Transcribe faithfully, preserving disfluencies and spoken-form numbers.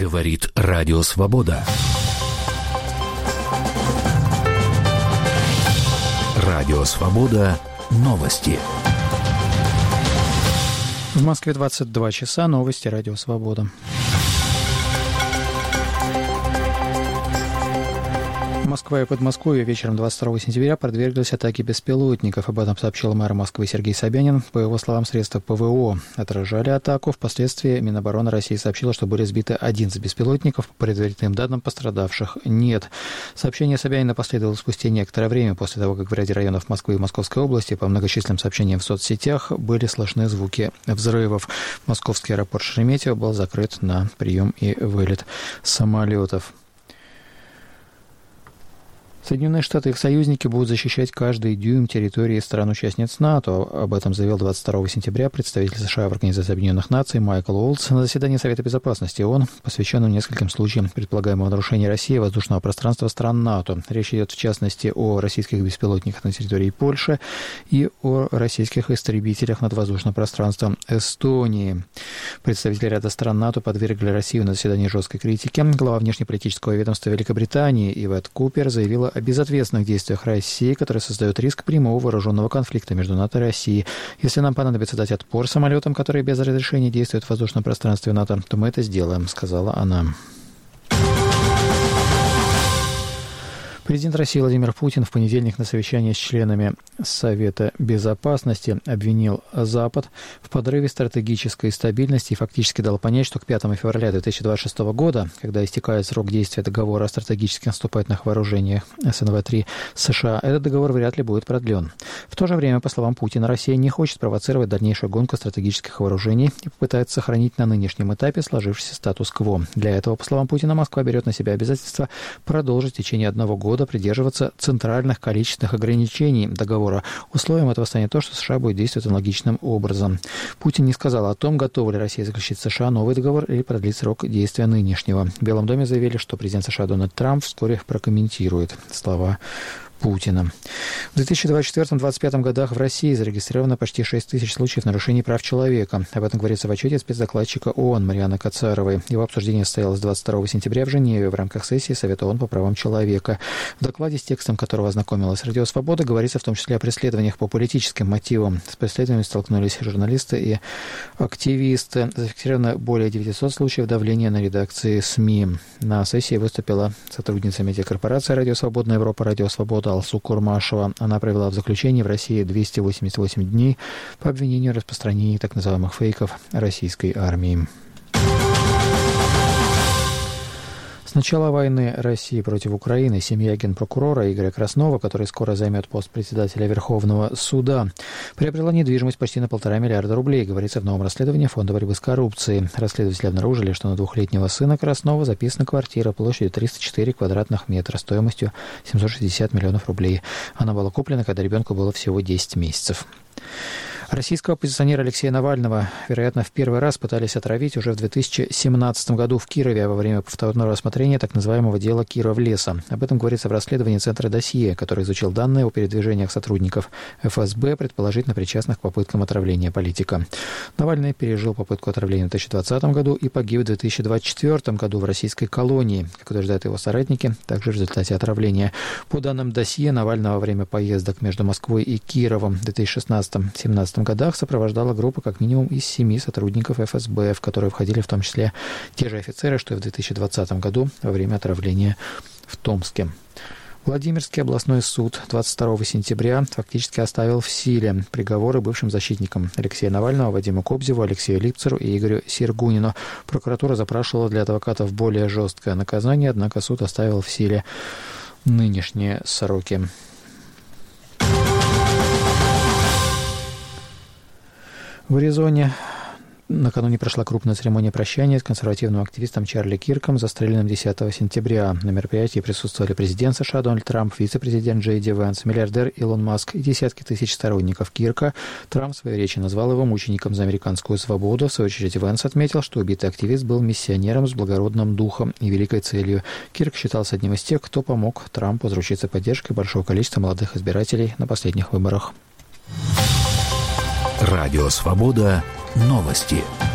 Говорит Радио Свобода. Радио Свобода. Новости. В Москве двадцать два часа. Новости Радио Свобода. Москва и Подмосковье вечером двадцать второго сентября подверглись атаке беспилотников. Об этом сообщил мэр Москвы Сергей Собянин. По его словам, средства ПВО отражали атаку. Впоследствии Минобороны России сообщила, что были сбиты одиннадцать беспилотников. По предварительным данным, пострадавших нет. Сообщение Собянина последовало спустя некоторое время после того, как в ряде районов Москвы и Московской области по многочисленным сообщениям в соцсетях были слышны звуки взрывов. Московский аэропорт Шереметьево был закрыт на прием и вылет самолетов. Соединенные Штаты и их союзники будут защищать каждый дюйм территории стран-участниц НАТО. Об этом заявил двадцать второго сентября представитель США в Организации Объединенных Наций Майкл Уолтс на заседании Совета Безопасности ООН, посвященном нескольким случаям предполагаемого нарушения России воздушного пространства стран НАТО. Речь идет в частности о российских беспилотниках на территории Польши и о российских истребителях над воздушным пространством Эстонии. Представители ряда стран НАТО подвергли Россию на заседании жесткой критики. Глава внешнеполитического ведомства Великобритании Ивет Купер заявила о безответственных действиях России, которые создают риск прямого вооруженного конфликта между НАТО и Россией. Если нам понадобится дать отпор самолетам, которые без разрешения действуют в воздушном пространстве НАТО, то мы это сделаем, сказала она. Президент России Владимир Путин в понедельник на совещании с членами Совета Безопасности обвинил Запад в подрыве стратегической стабильности и фактически дал понять, что к пятому февраля две тысячи двадцать шестого года, когда истекает срок действия договора о стратегически наступательных вооружениях эс эн вэ три США, этот договор вряд ли будет продлен. В то же время, по словам Путина, Россия не хочет провоцировать дальнейшую гонку стратегических вооружений и попытается сохранить на нынешнем этапе сложившийся статус-кво. Для этого, по словам Путина, Москва берет на себя обязательство продолжить в течение одного года придерживаться центральных количественных ограничений договора. Условием этого станет то, что США будет действовать аналогичным образом. Путин не сказал о том, готова ли Россия заключить с США новый договор или продлить срок действия нынешнего. В Белом доме заявили, что президент США Дональд Трамп вскоре прокомментирует слова Путина. В две тысячи двадцать четвёртом — две тысячи двадцать пятом годах в России зарегистрировано почти шесть тысяч случаев нарушений прав человека. Об этом говорится в отчете спецдокладчика ООН Марианы Кацаровой. Его обсуждение состоялось двадцать второго сентября в Женеве в рамках сессии Совета ООН по правам человека. В докладе, с текстом которого ознакомилась Радио Свобода, говорится в том числе о преследованиях по политическим мотивам. С преследованием столкнулись журналисты и активисты. Зафиксировано более девятисот случаев давления на редакции СМИ. На сессии выступила сотрудница медиакорпорации «Радио Свободная Европа», «Радио Свобода» Алсу Курмашева. Она провела в заключении в России двести восемьдесят восемь дней по обвинению в распространении так называемых фейков российской армии. С начала войны России против Украины семья генпрокурора Игоря Краснова, который скоро займет пост председателя Верховного суда, приобрела недвижимость почти на полтора миллиарда рублей, говорится в новом расследовании Фонда борьбы с коррупцией. Расследователи обнаружили, что на двухлетнего сына Краснова записана квартира площадью триста четыре квадратных метра стоимостью семьсот шестьдесят миллионов рублей. Она была куплена, когда ребенку было всего десять месяцев. Российского оппозиционера Алексея Навального, вероятно, в первый раз пытались отравить уже в две тысячи семнадцатом году в Кирове во время повторного рассмотрения так называемого дела Киров-леса. Об этом говорится в расследовании Центра Досье, который изучил данные о передвижениях сотрудников эф эс бэ, предположительно причастных к попыткам отравления политика. Навальный пережил попытку отравления в две тысячи двадцатом году и погиб в две тысячи двадцать четвёртом году в российской колонии, как утверждают его соратники, также в результате отравления. По данным Досье, Навального во время поездок между Москвой и Кировом в две тысячи шестнадцатом — две тысячи семнадцатом годах сопровождала группа как минимум из семи сотрудников эф эс бэ, в которые входили в том числе те же офицеры, что и в две тысячи двадцатом году во время отравления в Томске. Владимирский областной суд двадцать второго сентября фактически оставил в силе приговоры бывшим защитникам Алексея Навального, Вадиму Кобзеву, Алексею Липцеру и Игорю Сергунину. Прокуратура запрашивала для адвокатов более жесткое наказание, однако суд оставил в силе нынешние сроки. В Аризоне накануне прошла крупная церемония прощания с консервативным активистом Чарли Кирком, застреленным десятого сентября. На мероприятии присутствовали президент США Дональд Трамп, вице-президент Джей Ди Венс, миллиардер Илон Маск и десятки тысяч сторонников Кирка. Трамп в своей речи назвал его мучеником за американскую свободу. В свою очередь Венс отметил, что убитый активист был миссионером с благородным духом и великой целью. Кирк считался одним из тех, кто помог Трампу заручиться поддержкой большого количества молодых избирателей на последних выборах. Радио Свобода. Новости.